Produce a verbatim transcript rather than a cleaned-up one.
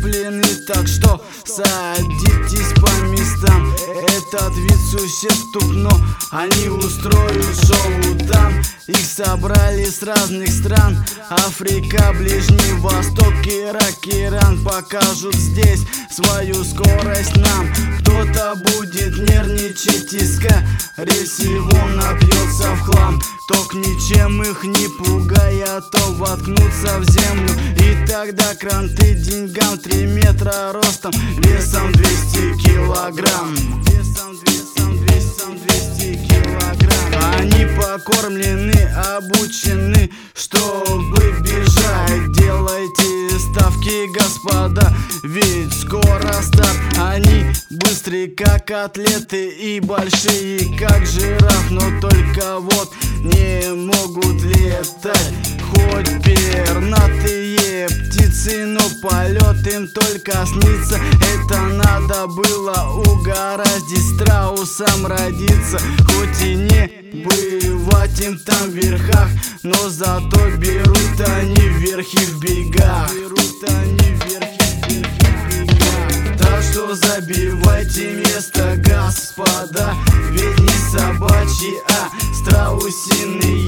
накоплены, так что садитесь по местам. Этот вид существ тупно, они устроят шоу там. Их собрали с разных стран: Африка, Ближний Восток, Ирак, Иран. Покажут здесь свою скорость нам. Кто-то будет нервничать и скорее всего напьется в хлам. Ток ничем их не пугая, то воткнутся в землю. И тогда кранты деньгам, три метра ростом, весом двести килограмм. Весом, весом, весом двести килограмм. Они покормлены, обучены, чтобы бежать. Делайте ставки, господа, ведь скоро старт. Они быстрые, как атлеты, и большие, как жираф. Но только вот не могут летать. Хоть пернатые птицы, но полет им только снится. Это надо было угораздить страусом родиться. Хоть и не бывать им там в верхах, но зато берут они верхи в бегах. Берут они верхи в бегах. Так что забивайте место, господа, ведь не собачьи, а страусиные